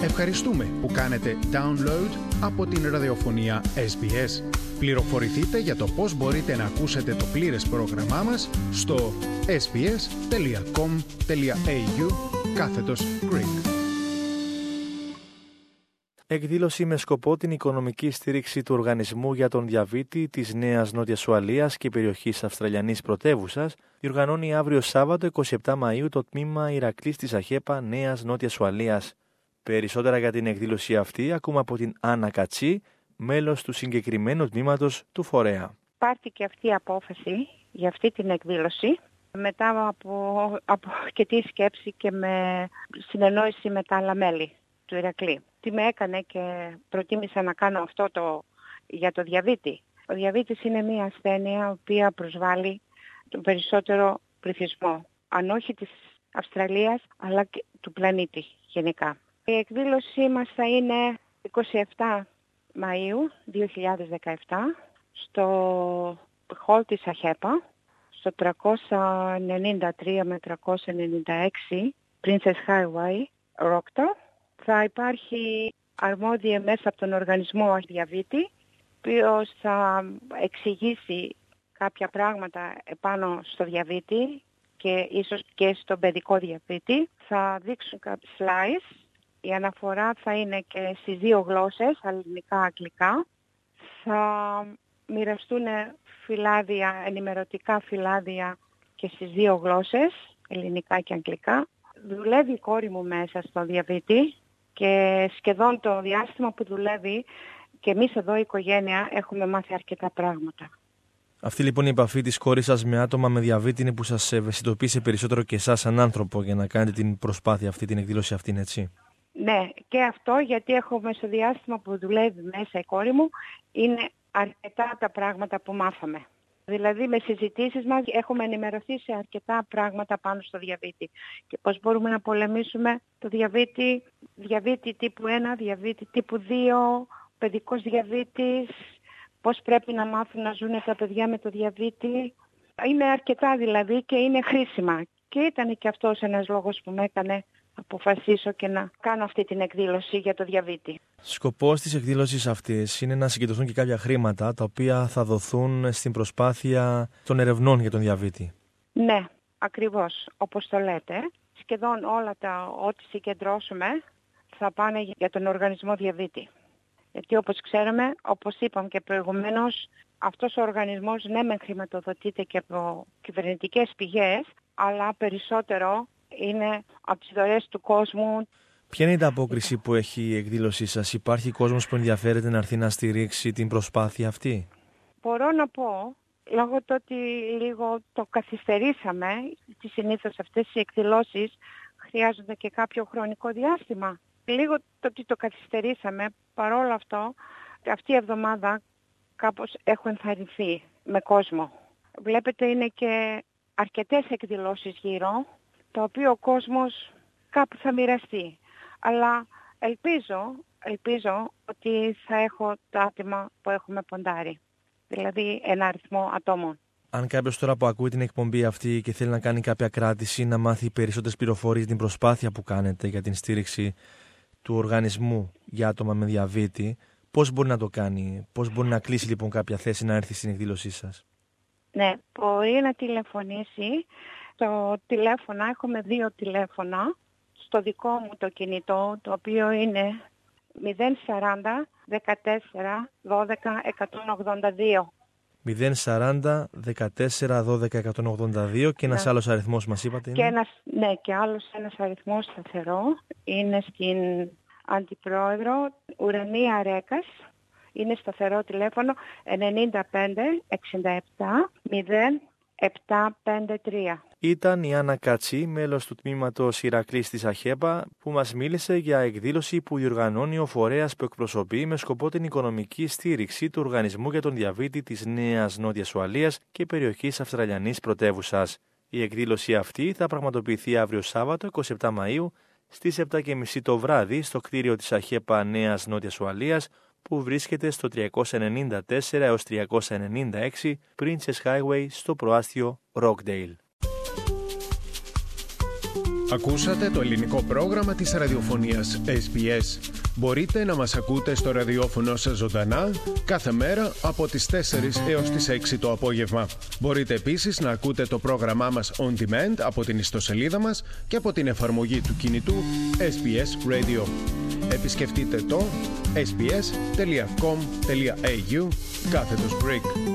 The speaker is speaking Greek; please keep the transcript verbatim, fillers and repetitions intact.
Ευχαριστούμε που κάνετε download από την ραδιοφωνία Ες Μπι Ες. Πληροφορηθείτε για το πώς μπορείτε να ακούσετε το πλήρες πρόγραμμά μας στο sbs.com.au κάθετος Greek. Εκδήλωση με σκοπό την οικονομική στήριξη του Οργανισμού για τον Διαβήτη της Νέας Νότιας Ουαλίας και περιοχής Αυστραλιανής Πρωτεύουσας διοργανώνει αύριο Σάββατο εικοστή εβδόμη Μαΐου το τμήμα Ηρακλής της ΑΧΕΠΑ Νέας Νότιας Ουαλίας. Περισσότερα για την εκδήλωση αυτή ακούμε από την Άννα Κατσί, μέλος του συγκεκριμένου τμήματος του φορέα. Πάρθηκε αυτή η απόφαση για αυτή την εκδήλωση μετά από, από αρκετή σκέψη και με συνεννόηση με τα άλλα μέλη του Ηρακλή. Τι με έκανε και προτίμησα να κάνω αυτό το, για το διαβήτη. Ο διαβήτης είναι μια ασθένεια η οποία προσβάλλει τον περισσότερο πληθυσμό, αν όχι της Αυστραλίας αλλά και του πλανήτη γενικά. Η εκδήλωσή μας θα είναι εικοστή εβδόμη Μαΐου δύο χιλιάδες δεκαεπτά στο χολ της ΑΧΕΠΑ, στο τριακόσια ενενήντα τρία με τριακόσια ενενήντα έξι Princess Highway, Rockta. Θα υπάρχει αρμόδια μέσα από τον οργανισμό διαβήτη, ο οποίος θα εξηγήσει κάποια πράγματα επάνω στο διαβήτη και ίσως και στο παιδικό διαβήτη. Θα δείξουν κάποιες slides. Η αναφορά θα είναι και στις δύο γλώσσες, ελληνικά, αγγλικά. Θα μοιραστούν φυλάδια, ενημερωτικά φυλάδια και στις δύο γλώσσες, ελληνικά και αγγλικά. Δουλεύει η κόρη μου μέσα στο διαβήτη και σχεδόν το διάστημα που δουλεύει και εμείς εδώ η οικογένεια έχουμε μάθει αρκετά πράγματα. Αυτή λοιπόν η επαφή της κόρης σας με άτομα με διαβήτη είναι που σας ευαισθητοποίησε περισσότερο και εσάς σαν άνθρωπο για να κάνετε την προσπάθεια αυτή, την εκδήλωση αυτή, έτσι? Ναι, και αυτό γιατί έχουμε στο διάστημα που δουλεύει μέσα η κόρη μου είναι αρκετά τα πράγματα που μάθαμε. Δηλαδή με συζητήσεις μας έχουμε ενημερωθεί σε αρκετά πράγματα πάνω στο διαβήτη και πώς μπορούμε να πολεμήσουμε το διαβήτη, διαβήτη τύπου ένα, διαβήτη τύπου δύο, παιδικός διαβήτης, πώς πρέπει να μάθουν να ζουν τα παιδιά με το διαβήτη. Είναι αρκετά δηλαδή και είναι χρήσιμα και ήταν και αυτός ένας λόγος που με έκανε αποφασίσω και να κάνω αυτή την εκδήλωση για το διαβήτη. Σκοπός της εκδήλωσης αυτής είναι να συγκεντρωθούν και κάποια χρήματα τα οποία θα δοθούν στην προσπάθεια των ερευνών για τον διαβήτη. Ναι, ακριβώς όπως το λέτε. Σχεδόν όλα τα ό,τι συγκεντρώσουμε θα πάνε για τον οργανισμό διαβήτη. Γιατί όπως ξέρουμε, όπως είπαμε και προηγουμένως, αυτός ο οργανισμός ναι μεν χρηματοδοτείται και από κυβερνητικές πηγές, αλλά περισσότερο είναι από τις δωρεές του κόσμου. Ποια είναι η ανταπόκριση που έχει η εκδήλωσή σας? Υπάρχει κόσμος που ενδιαφέρεται να έρθει να στηρίξει την προσπάθεια αυτή? Μπορώ να πω, λόγω του ότι λίγο το καθυστερήσαμε, τις συνήθως αυτές οι εκδηλώσεις χρειάζονται και κάποιο χρονικό διάστημα. Λίγο το ότι το καθυστερήσαμε, παρόλο αυτό, αυτή η εβδομάδα κάπως έχω ενθαρρυνθεί με κόσμο. Βλέπετε είναι και αρκετές εκδηλώσεις γύρω, το οποίο ο κόσμος κάπου θα μοιραστεί. Αλλά ελπίζω, ελπίζω ότι θα έχω το άτομα που έχουμε ποντάρει. Δηλαδή ένα αριθμό ατόμων. Αν κάποιος τώρα που ακούει την εκπομπή αυτή και θέλει να κάνει κάποια κράτηση, να μάθει περισσότερες πληροφορίες την προσπάθεια που κάνετε για την στήριξη του οργανισμού για άτομα με διαβήτη, πώς μπορεί να το κάνει? Πώς μπορεί να κλείσει λοιπόν κάποια θέση να έρθει στην εκδήλωσή σας? Ναι, μπορεί να τηλεφωνήσει. Το τηλέφωνα, έχουμε δύο τηλέφωνα. Στο δικό μου το κινητό, το οποίο είναι μηδέν σαράντα δεκατέσσερα δώδεκα εκατόν ογδόντα δύο. μηδέν σαράντα δεκατέσσερα δώδεκα εκατόν ογδόντα δύο και ένας ναι. άλλος αριθμός μας είπατε είναι? Και ένας, ναι, και άλλος ένας αριθμός σταθερό είναι στην Αντιπρόεδρο Ουρανία Ρέκας. Είναι σταθερό τηλέφωνο ενενήντα πέντε εξήντα επτά μηδέν επτά πέντε τρία. Ήταν η Άννα Κατσί, μέλος του τμήματος Ηρακλής της ΑΧΕΠΑ, που μας μίλησε για εκδήλωση που διοργανώνει ο φορέας που εκπροσωπεί με σκοπό την οικονομική στήριξη του Οργανισμού για τον Διαβήτη της Νέας Νότιας Ουαλίας και περιοχής Αυστραλιανής Πρωτεύουσας. Η εκδήλωση αυτή θα πραγματοποιηθεί αύριο Σάββατο εικοστή εβδόμη Μαΐου στις επτά και μισή το βράδυ στο κτίριο της ΑΧΕΠΑ Νέας Νότιας Ουαλίας, που βρίσκεται στο τριακόσια ενενήντα τέσσερα έως τριακόσια ενενήντα έξι Princess Highway στο προάστιο Rockdale. Ακούσατε το ελληνικό πρόγραμμα της ραδιοφωνίας ες μπι ες. Μπορείτε να μας ακούτε στο ραδιόφωνο σας ζωντανά κάθε μέρα από τις τέσσερις έως τις έξι το απόγευμα. Μπορείτε επίσης να ακούτε το πρόγραμμά μας on demand από την ιστοσελίδα μας και από την εφαρμογή του κινητού ες μπι ες Radio. Επισκεφτείτε το ες μπι ες τελεία κομ τελεία έι γιου κάθετος Greek.